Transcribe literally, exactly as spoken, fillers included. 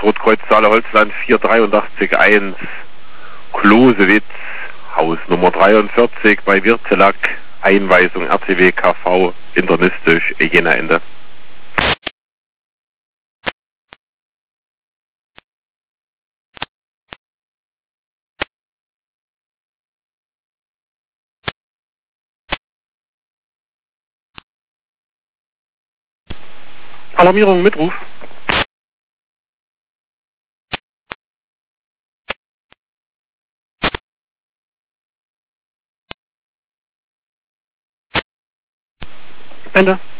Rotkreuz Saale Holzland vier drei acht eins, Klosewitz, Haus Nummer dreiundvierzig bei Wirtelack, Einweisung R T W K V, internistisch, Jena Ende. Alarmierung, Mitruf. Ende.